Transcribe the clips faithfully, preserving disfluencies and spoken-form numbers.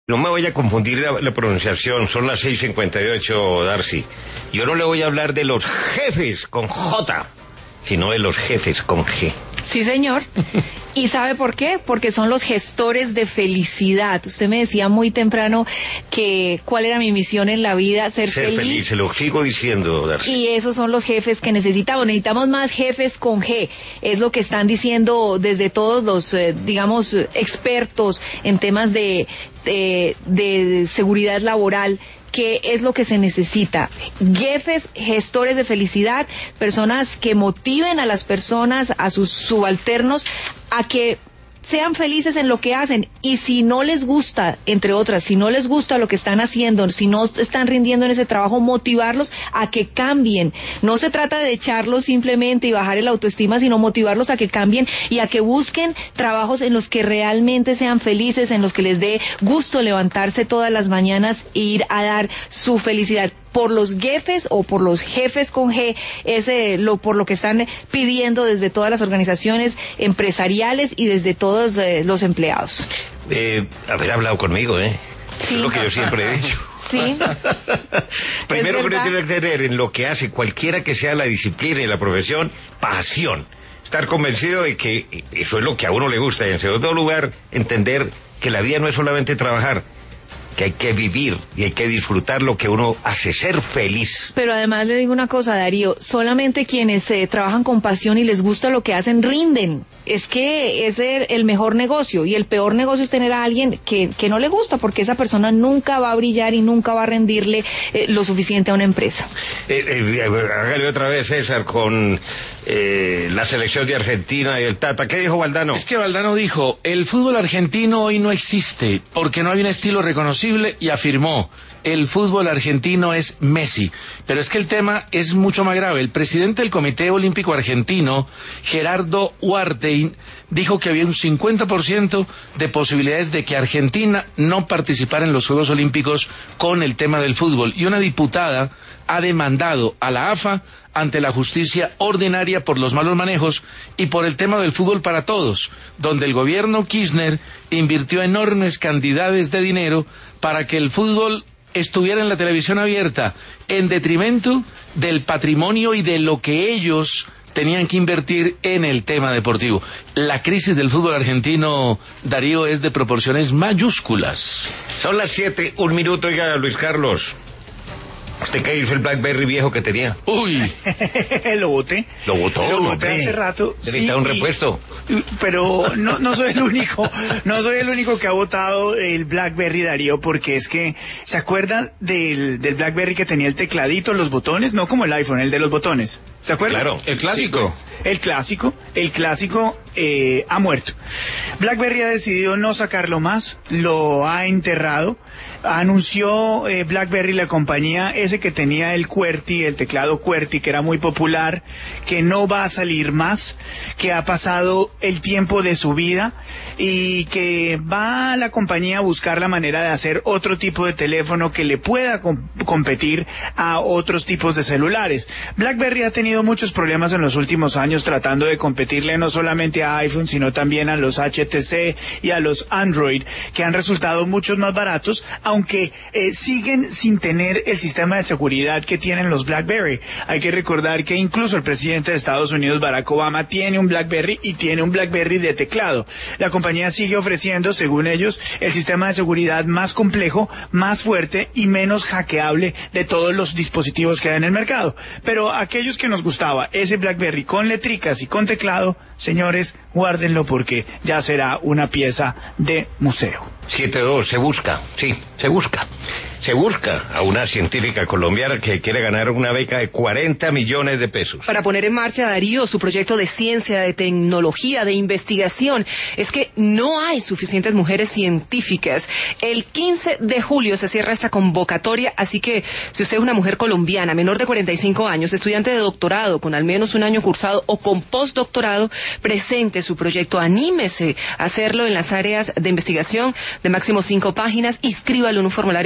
No me voy a confundir la, la pronunciación, son las seis cincuenta y ocho, Darcy. Yo no le voy a hablar de los jefes con J, sino de los jefes con G. Sí, señor. ¿Y sabe por qué? Porque son los gestores de felicidad. Usted me decía muy temprano que cuál era mi misión en la vida, ser, ser feliz. feliz, se lo sigo diciendo, Darcy. Y esos son los jefes que necesitamos. Necesitamos más jefes con G. Es lo que están diciendo desde todos los, eh, digamos, expertos en temas de, de, de seguridad laboral. ¿Qué es lo que se necesita? Jefes, gestores de felicidad, personas que motiven a las personas, a sus subalternos, a que sean felices en lo que hacen, y si no les gusta, entre otras, si no les gusta lo que están haciendo, si no están rindiendo en ese trabajo, motivarlos a que cambien. No se trata de echarlos simplemente y bajar el autoestima, sino motivarlos a que cambien y a que busquen trabajos en los que realmente sean felices, en los que les dé gusto levantarse todas las mañanas e ir a dar su felicidad. Por los jefes o por los jefes con G, es eh, lo, por lo que están pidiendo desde todas las organizaciones empresariales y desde todos eh, los empleados. Eh, haber hablado conmigo, ¿eh? Sí. Es lo que yo siempre he dicho. Sí. Primero que uno tiene que tener en lo que hace, cualquiera que sea la disciplina y la profesión, pasión. Estar convencido de que eso es lo que a uno le gusta. Y en segundo lugar, entender que la vida no es solamente trabajar, que hay que vivir y hay que disfrutar lo que uno hace, ser feliz. Pero además le digo una cosa, Darío, solamente quienes eh, trabajan con pasión y les gusta lo que hacen, rinden. Es que es el, el mejor negocio, y el peor negocio es tener a alguien que, que no le gusta, porque esa persona nunca va a brillar y nunca va a rendirle eh, lo suficiente a una empresa. Eh, eh, hágale otra vez, César, con eh, la selección de Argentina y el Tata. ¿Qué dijo Valdano? Es que Valdano dijo, el fútbol argentino hoy no existe, porque no hay un estilo reconocible, y afirmó, el fútbol argentino es Messi. Pero es que el tema es mucho más grave. El presidente del Comité Olímpico Argentino, Gerardo Huartein, dijo que había un cincuenta por ciento de posibilidades de que Argentina no participara en los Juegos Olímpicos con el tema del fútbol. Y una diputada ha demandado a la A F A ante la justicia ordinaria por los malos manejos y por el tema del fútbol para todos, donde el gobierno Kirchner invirtió enormes cantidades de dinero para que el fútbol estuviera en la televisión abierta, en detrimento del patrimonio y de lo que ellos tenían que invertir en el tema deportivo. La crisis del fútbol argentino, Darío, es de proporciones mayúsculas. Son las siete, un minuto, oiga, Luis Carlos. ¿Usted qué hizo el BlackBerry viejo que tenía? Uy. Lo boté. Lo botó, Lo no, boté hombre. hace rato. Necesita sí, un repuesto. y- pero no, no soy el único, no soy el único que ha botado el BlackBerry, Darío, porque es que, ¿se acuerdan del, del BlackBerry que tenía el tecladito, los botones? No como el iPhone, el de los botones. ¿Se acuerdan? Claro. El clásico. El clásico, el clásico eh, ha muerto. BlackBerry ha decidido no sacarlo más, lo ha enterrado. Anunció eh, BlackBerry, la compañía, ese que tenía el QWERTY, el teclado QWERTY, que era muy popular, que no va a salir más, que ha pasado el tiempo de su vida y que va la compañía a buscar la manera de hacer otro tipo de teléfono que le pueda com- competir a otros tipos de celulares. BlackBerry ha tenido muchos problemas en los últimos años tratando de competirle no solamente a iPhone, sino también a los H T C y a los Android, que han resultado muchos más baratos, aunque eh, siguen sin tener el sistema de seguridad que tienen los BlackBerry. Hay que recordar que incluso el presidente de Estados Unidos, Barack Obama, tiene un BlackBerry y tiene un BlackBerry de teclado. La compañía sigue ofreciendo, según ellos, el sistema de seguridad más complejo, más fuerte y menos hackeable de todos los dispositivos que hay en el mercado. Pero aquellos que nos gustaba ese BlackBerry con letricas y con teclado, señores, guárdenlo porque ya será una pieza de museo. siete dos, se busca, sí, se busca. Se busca a una científica colombiana que quiere ganar una beca de cuarenta millones de pesos. Para poner en marcha, Darío, su proyecto de ciencia, de tecnología, de investigación. Es que no hay suficientes mujeres científicas. El quince de julio se cierra esta convocatoria, así que si usted es una mujer colombiana, menor de cuarenta y cinco años, estudiante de doctorado, con al menos un año cursado o con postdoctorado, presente su proyecto, anímese a hacerlo en las áreas de investigación de máximo cinco páginas, inscríbalo en un formulario que va a poder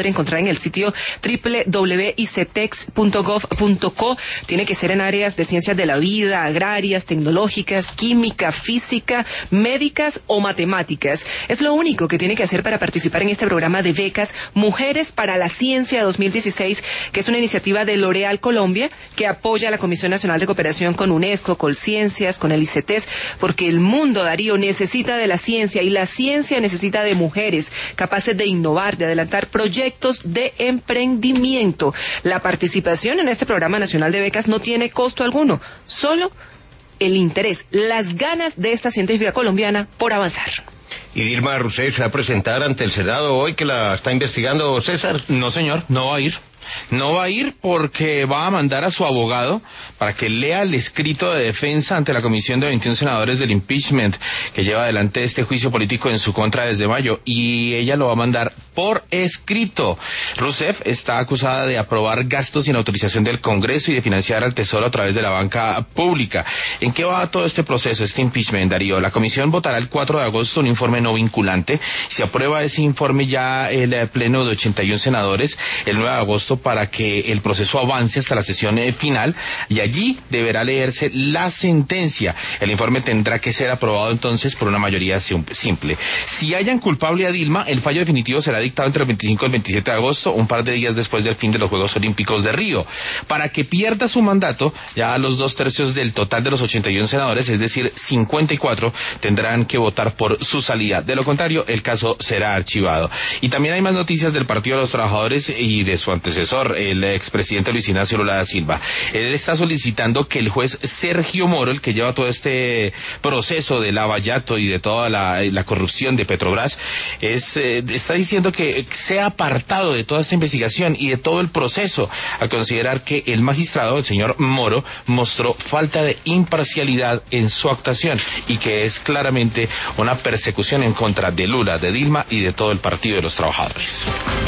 pueden encontrar en el sitio doble u doble u doble u punto i c t e x punto gov punto co. Tiene que ser en áreas de ciencias de la vida, agrarias, tecnológicas, química, física, médicas o matemáticas. Es lo único que tiene que hacer para participar en este programa de becas Mujeres para la Ciencia dos mil dieciséis, que es una iniciativa de L'Oréal Colombia, que apoya a la Comisión Nacional de Cooperación con UNESCO, Colciencias, con el I C T E S, porque el mundo, Darío, necesita de la ciencia y la ciencia necesita de mujeres capaces de innovar, de adelantar proyectos de emprendimiento. La participación en este programa nacional de becas no tiene costo alguno, solo el interés, las ganas de esta científica colombiana por avanzar. ¿Y Dilma Rousseff se va a presentar ante el Senado hoy que la está investigando César? No, señor, no va a ir. No va a ir porque va a mandar a su abogado para que lea el escrito de defensa ante la comisión de veintiún senadores del impeachment que lleva adelante este juicio político en su contra desde mayo, y ella lo va a mandar por escrito. Rousseff está acusada de aprobar gastos sin autorización del Congreso y de financiar al Tesoro a través de la banca pública. ¿En qué va todo este proceso, este impeachment, Darío? La comisión votará el cuatro de agosto un informe no vinculante. Si aprueba ese informe ya el pleno de ochenta y uno senadores, el nueve de agosto, para que el proceso avance hasta la sesión final, y allí deberá leerse la sentencia. El informe tendrá que ser aprobado entonces por una mayoría simple. Si hallan culpable a Dilma, el fallo definitivo será dictado entre el veinticinco y el veintisiete de agosto, un par de días después del fin de los Juegos Olímpicos de Río. Para que pierda su mandato, ya los dos tercios del total de los ochenta y uno senadores, es decir, cincuenta y cuatro, tendrán que votar por su salida. De lo contrario, el caso será archivado. Y también hay más noticias del Partido de los Trabajadores y de su antecesor, el expresidente Luis Ignacio Lula da Silva. Él está solicitando que el juez Sergio Moro, el que lleva todo este proceso de lavallato y de toda la, la corrupción de Petrobras, es, eh, está diciendo que sea apartado de toda esta investigación y de todo el proceso, al considerar que el magistrado, el señor Moro, mostró falta de imparcialidad en su actuación y que es claramente una persecución en contra de Lula, de Dilma y de todo el Partido de los Trabajadores.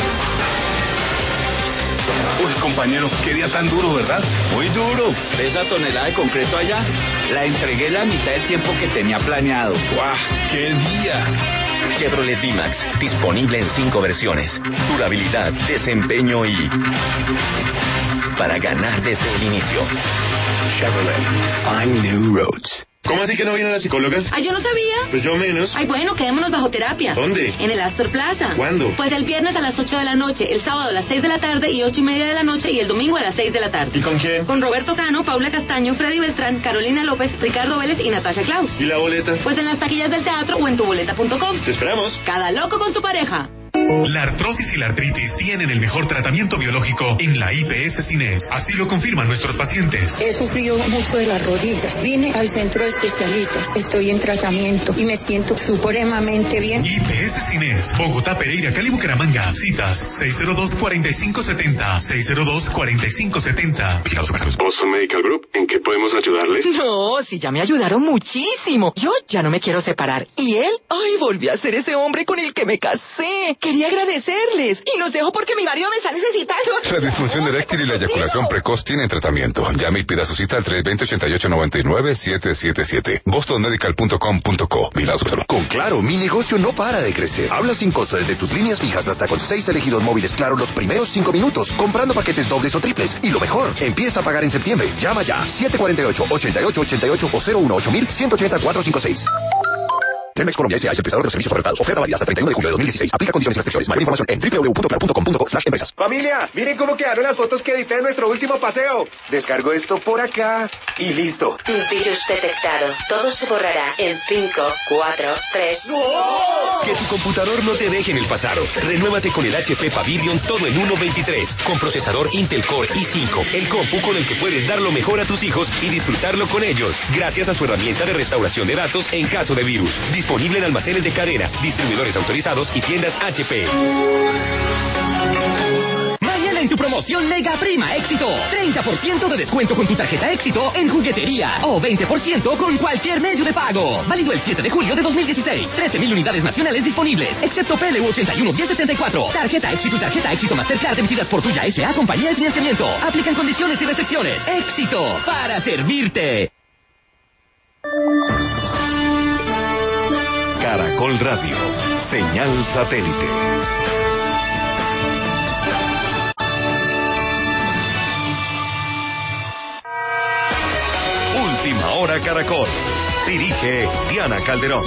Uy, compañero, qué día tan duro, ¿verdad? Muy duro. Esa tonelada de concreto allá, la entregué la mitad del tiempo que tenía planeado. ¡Guau! ¡Qué día! Chevrolet D-Max, disponible en cinco versiones. Durabilidad, desempeño y... para ganar desde el inicio. Chevrolet, find new roads. ¿Cómo así que no viene la psicóloga? Ay, yo no sabía. Pues yo menos. Ay, bueno, quedémonos bajo terapia. ¿Dónde? En el Astor Plaza. ¿Cuándo? Pues el viernes a las ocho de la noche, el sábado a las seis de la tarde y ocho y media de la noche y el domingo a las seis de la tarde. ¿Y con quién? Con Roberto Cano, Paula Castaño, Freddy Beltrán, Carolina López, Ricardo Vélez y Natasha Klaus. ¿Y la boleta? Pues en las taquillas del teatro o en tu boleta punto com. Te esperamos. Cada loco con su pareja. La artrosis y la artritis tienen el mejor tratamiento biológico en la I P S Cines. Así lo confirman nuestros pacientes. He sufrido mucho de las rodillas. Vine al centro de especialistas. Estoy en tratamiento y me siento supremamente bien. I P S Cines, Bogotá, Pereira, Cali, Bucaramanga. Citas seis cero dos, cuatro cinco siete cero, seis cero dos, cuatro cinco siete cero. Vigilados Supersalud. Boston Medical Group, ¿en qué podemos ayudarle? No, sí, ya me ayudaron muchísimo. Yo ya no me quiero separar. Y él, ay, volvió a ser ese hombre con el que me casé. Quería agradecerles y los dejo porque mi marido me está necesitando. La disfunción eréctil y la eyaculación precoz tienen tratamiento. Llame y pida su cita al tres dos cero, ocho ocho nueve nueve, siete siete siete. boston medical punto com punto co. Con Claro, mi negocio no para de crecer. Habla sin costo desde tus líneas fijas hasta con seis elegidos móviles Claro los primeros cinco minutos, comprando paquetes dobles o triples. Y lo mejor, empieza a pagar en septiembre. Llama ya. siete cuatro ocho, ocho ocho ocho ocho o cero uno ocho mil, ciento ochenta, cuatrocientos cincuenta y seis. Telmex Colombia S A es el prestador de los servicios ofertados. Oferta válida hasta el treinta y uno de julio de dos mil dieciséis. Aplica condiciones y restricciones. Mayor información en doble u doble u doble u punto claro punto com punto co slash empresas. Familia, miren cómo quedaron las fotos que edité de nuestro último paseo. Descargo esto por acá y listo. Virus detectado. Todo se borrará en cinco, cuatro, tres... ¡No! Que tu computador no te deje en el pasado. Renuévate con el H P Pavilion todo en uno veintitrés. Con procesador Intel Core i cinco. El compu con el que puedes dar lo mejor a tus hijos y disfrutarlo con ellos. Gracias a su herramienta de restauración de datos en caso de virus. Disponible en almacenes de cadena, distribuidores autorizados y tiendas H P. Mañana en tu promoción Mega Prima Éxito. treinta por ciento de descuento con tu tarjeta Éxito en juguetería o veinte por ciento con cualquier medio de pago. Válido el siete de julio de dos mil dieciséis. trece mil unidades nacionales disponibles, excepto P L U ochenta y uno diez setenta y cuatro. Tarjeta Éxito y tarjeta Éxito Mastercard emitidas por Tuya S A Compañía de Financiamiento. Aplican condiciones y restricciones. Éxito, para servirte. Caracol Radio, señal satélite. para Caracol. Dirige Diana Calderón.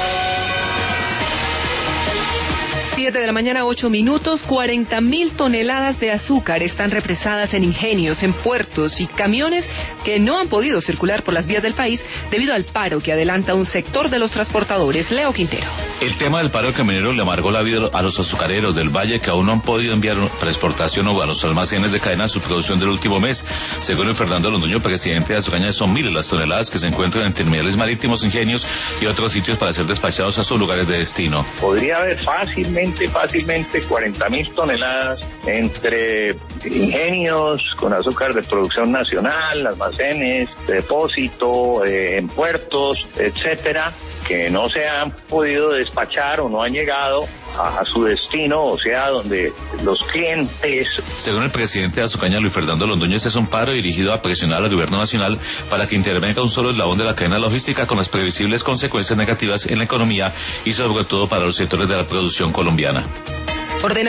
Siete de la mañana, ocho minutos. Cuarenta mil toneladas de azúcar están represadas en ingenios, en puertos y camiones que no han podido circular por las vías del país debido al paro que adelanta un sector de los transportadores. Leo Quintero. El tema del paro camionero le amargó la vida a los azucareros del Valle, que aún no han podido enviar para exportación o a los almacenes de cadena su producción del último mes. Según Fernando Londoño, presidente de Azucaña, son miles las toneladas que se encuentran en terminales marítimos, ingenios y otros sitios para ser despachados a sus lugares de destino. Podría haber fácilmente fácilmente cuarenta mil toneladas entre ingenios con azúcar de producción nacional, almacenes, de depósito, eh, en puertos, etcétera, que no se han podido despachar o no han llegado a, a su destino, o sea, donde los clientes... Según el presidente de Azucaña, Luis Fernando Londoño, este es un paro dirigido a presionar al gobierno nacional para que intervenga un solo eslabón de la cadena logística, con las previsibles consecuencias negativas en la economía y sobre todo para los sectores de la producción colombiana. Ordena